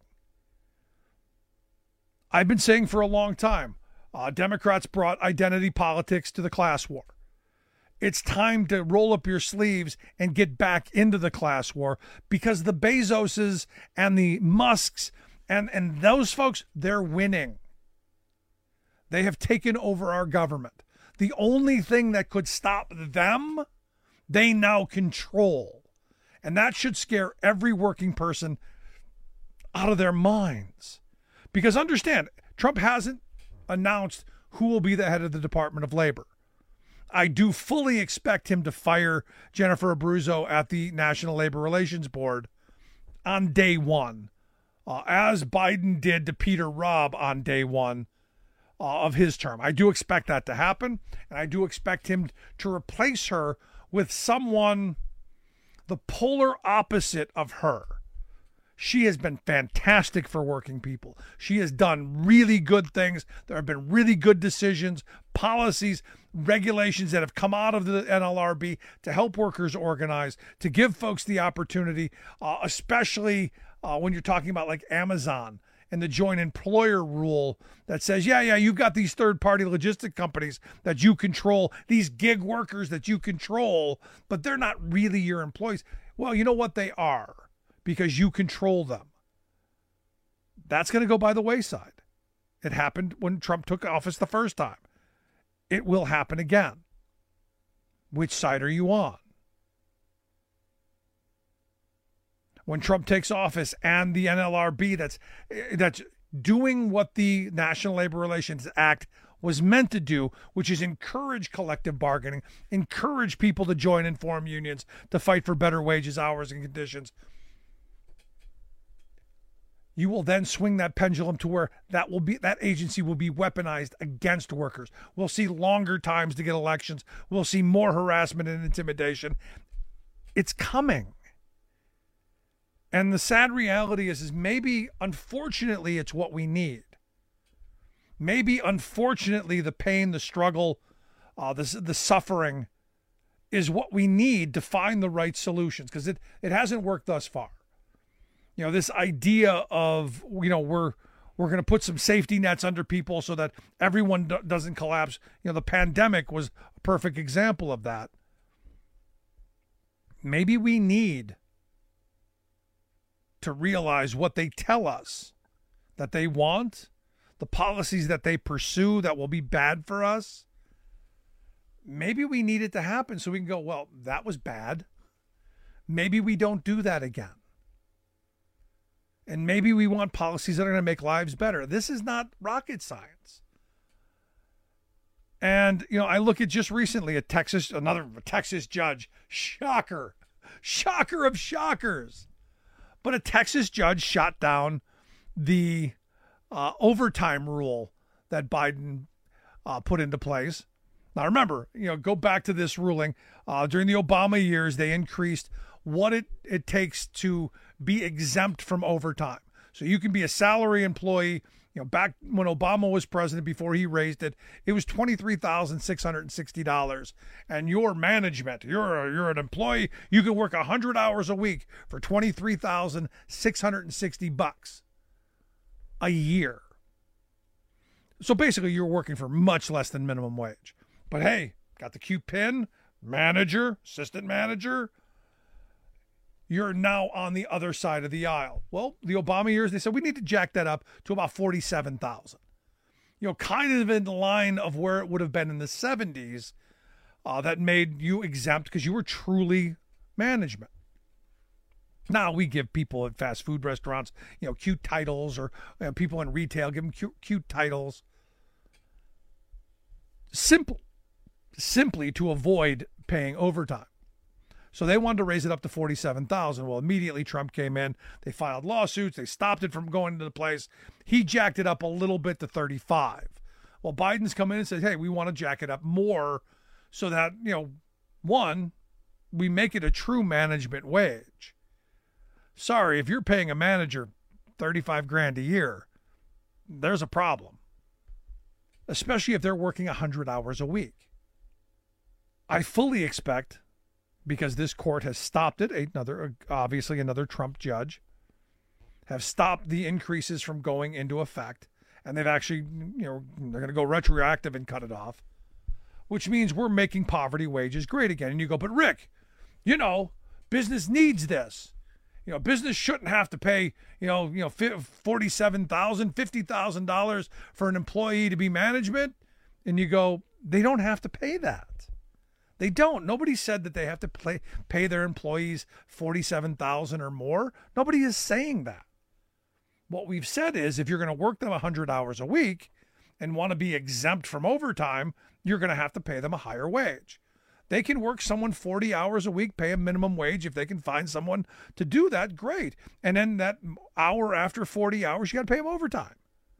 I've been saying for a long time, uh, Democrats brought identity politics to the class war. It's time to roll up your sleeves and get back into the class war, because the Bezoses and the Musks And and those folks, they're winning. They have taken over our government. The only thing that could stop them, they now control. And that should scare every working person out of their minds. Because understand, Trump hasn't announced who will be the head of the Department of Labor. I do fully expect him to fire Jennifer Abruzzo at the National Labor Relations Board on day one, uh, as Biden did to Peter Robb on day one uh, of his term. I do expect that to happen, and I do expect him to replace her with someone the polar opposite of her. She has been fantastic for working people. She has done really good things. There have been really good decisions, policies, regulations that have come out of the N L R B to help workers organize, to give folks the opportunity, uh, especially uh, when you're talking about like Amazon and the joint employer rule that says, yeah, yeah, you've got these third-party logistic companies that you control, these gig workers that you control, but they're not really your employees. Well, you know what? They are, because you control them. That's going to go by the wayside. It happened when Trump took office the first time. It will happen again. Which side are you on? When Trump takes office and the N L R B that's that's doing what the National Labor Relations Act was meant to do, which is encourage collective bargaining, encourage people to join and form unions to fight for better wages, hours, and conditions, you will then swing that pendulum to where that will be that agency will be weaponized against workers. We'll see longer times to get elections. We'll see more harassment and intimidation. It's coming. And the sad reality is, is maybe, unfortunately, it's what we need. Maybe, unfortunately, the pain, the struggle, uh, the, the suffering is what we need to find the right solutions, because it, it hasn't worked thus far. You know, this idea of, you know, we're we're going to put some safety nets under people so that everyone do- doesn't collapse. You know, the pandemic was a perfect example of that. Maybe we need to realize what they tell us that they want, the policies that they pursue that will be bad for us. Maybe we need it to happen so we can go, well, that was bad. Maybe we don't do that again. And maybe we want policies that are going to make lives better. This is not rocket science. And, you know, I look at just recently a Texas, another Texas judge, shocker, shocker of shockers. But a Texas judge shot down the uh, overtime rule that Biden uh, put into place. Now, remember, you know, go back to this ruling. Uh, during the Obama years, they increased what it, it takes to be exempt from overtime. So you can be a salary employee. You know, back when Obama was president, before he raised it, it was twenty-three thousand six hundred sixty dollars. And your management, you're a, you're an employee, you can work one hundred hours a week for twenty-three thousand six hundred sixty bucks a year. So basically, you're working for much less than minimum wage. But hey, got the Q P I N, manager, assistant manager. You're now on the other side of the aisle. Well, the Obama years, they said we need to jack that up to about forty-seven thousand. You know, kind of in the line of where it would have been in the seventies, uh, that made you exempt because you were truly management. Now we give people at fast food restaurants, you know, cute titles, or you know, people in retail give them cute, cute titles. Simple, simply to avoid paying overtime. So they wanted to raise it up to forty-seven thousand. Well, immediately Trump came in. They filed lawsuits. They stopped it from going into the place. He jacked it up a little bit to thirty-five. Well, Biden's come in and said, hey, we want to jack it up more so that, you know, one, we make it a true management wage. Sorry, if you're paying a manager thirty-five grand a year, there's a problem. Especially if they're working one hundred hours a week. I fully expect, because this court has stopped it, another obviously another Trump judge, have stopped the increases from going into effect, and they've actually, you know, they're going to go retroactive and cut it off, which means we're making poverty wages great again. And you go, but Rick, you know, business needs this. You know, business shouldn't have to pay, you know, you know, forty-seven thousand dollars, fifty thousand dollars for an employee to be management. And you go, they don't have to pay that. They don't. Nobody said that they have to play, pay their employees forty-seven thousand dollars or more. Nobody is saying that. What we've said is if you're going to work them one hundred hours a week and want to be exempt from overtime, you're going to have to pay them a higher wage. They can work someone forty hours a week, pay a minimum wage. If they can find someone to do that, great. And then that hour after forty hours, you got to pay them overtime.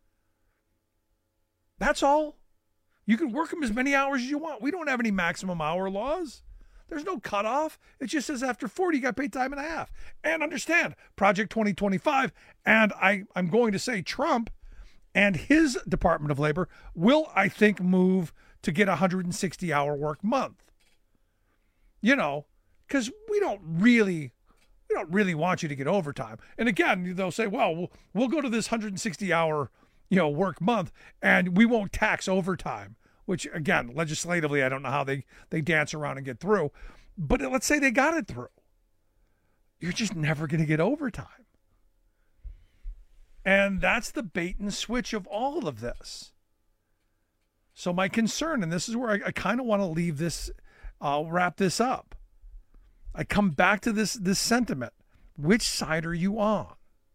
That's all. You can work them as many hours as you want. We don't have any maximum hour laws. There's no cutoff. It just says after forty, you got to pay time and a half. And understand, Project twenty twenty-five, and I, I'm going to say Trump and his Department of Labor will, I think, move to get a one hundred sixty hour work month. You know, because we don't really, we don't really want you to get overtime. And again, they'll say, well, we'll, we'll go to this one hundred sixty hour, you know, work month, and we won't tax overtime, which again, legislatively, I don't know how they, they dance around and get through. But let's say they got it through. You're just never going to get overtime. And that's the bait and switch of all of this. So my concern, and this is where I, I kind of want to leave this, I'll wrap this up. I come back to this, this sentiment. Which side are you on?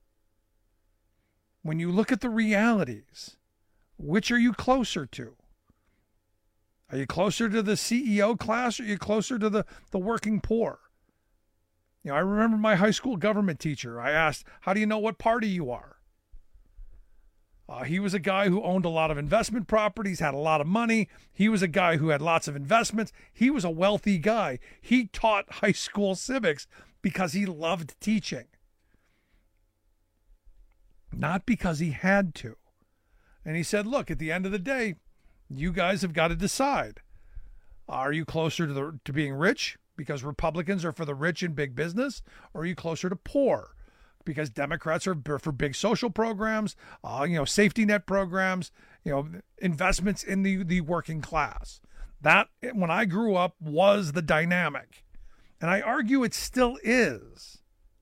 When you look at the realities, which are you closer to? Are you closer to the C E O class or are you closer to the, the working poor? You know, I remember my high school government teacher. I asked, how do you know what party you are? Uh, he was a guy who owned a lot of investment properties, had a lot of money. He was a guy who had lots of investments. He was a wealthy guy. He taught high school civics because he loved teaching, not because he had to. And he said, look, at the end of the day, you guys have got to decide. Are you closer to the, to being rich because Republicans are for the rich and big business, or are you closer to poor? Because Democrats are for big social programs, uh, you know, safety net programs, you know, investments in the, the working class. That, when I grew up, was the dynamic. And I argue it still is.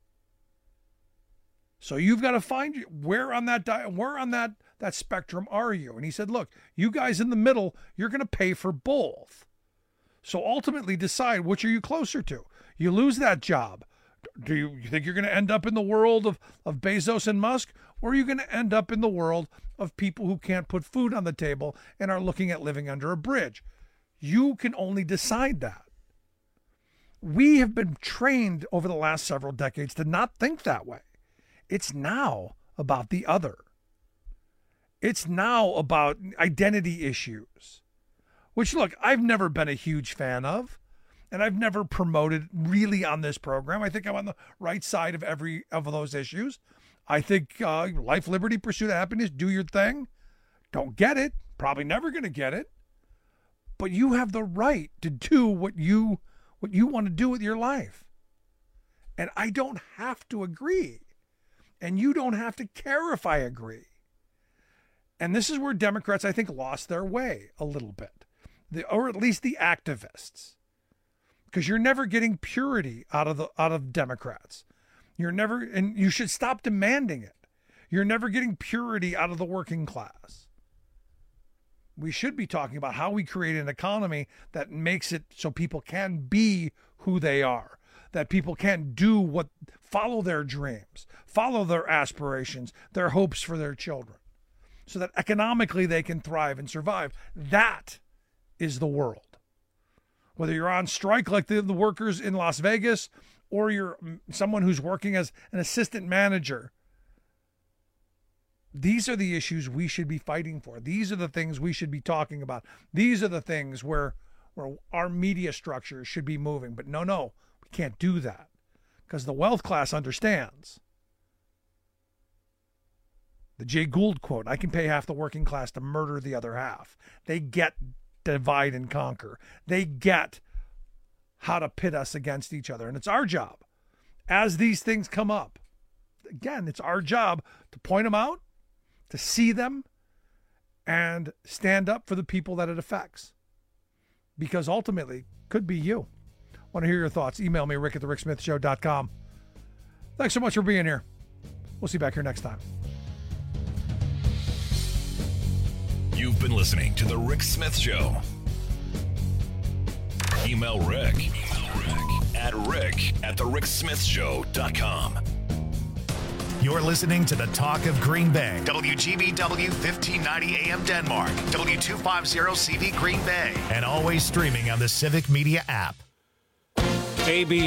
So you've got to find where on that di- where on that, that spectrum are you? And he said, look, you guys in the middle, you're going to pay for both. So ultimately decide which are you closer to. You lose that job. Do you, you think you're going to end up in the world of, of Bezos and Musk, or are you going to end up in the world of people who can't put food on the table and are looking at living under a bridge? You can only decide that. We have been trained over the last several decades to not think that way. It's now about the other. It's now about identity issues, which, look, I've never been a huge fan of. And I've never promoted really on this program. I think I'm on the right side of every of those issues. I think uh, life, liberty, pursuit of happiness, do your thing. Don't get it. Probably never going to get it. But you have the right to do what you what you want to do with your life. And I don't have to agree. And you don't have to care if I agree. And this is where Democrats, I think, lost their way a little bit. The, or at least the activists. Because you're never getting purity out of the out of Democrats. You're never, and you should stop demanding it. You're never getting purity out of the working class. We should be talking about how we create an economy that makes it so people can be who they are, that people can do what, follow their dreams, follow their aspirations, their hopes for their children, so that economically they can thrive and survive. That is the world. Whether you're on strike like the, the workers in Las Vegas, or you're someone who's working as an assistant manager, these are the issues we should be fighting for. These are the things we should be talking about. These are the things where, where our media structure should be moving. But no, no, we can't do that because the wealth class understands. The Jay Gould quote, I can pay half the working class to murder the other half. They get divide and conquer. They get how to pit us against each other. And it's our job, as these things come up, again, it's our job to point them out, to see them, and stand up for the people that it affects. Because ultimately, could be you. Want to hear your thoughts? Email me, rick at the rick smith show dot com. Thanks so much for being here. We'll see you back here next time. You've been listening to The Rick Smith Show. Email Rick, Email Rick at rick at the rick smith show dot com. You're listening to the Talk of Green Bay. W G B W fifteen ninety A M Denmark. W two fifty C V Green Bay. And always streaming on the Civic Media app. A B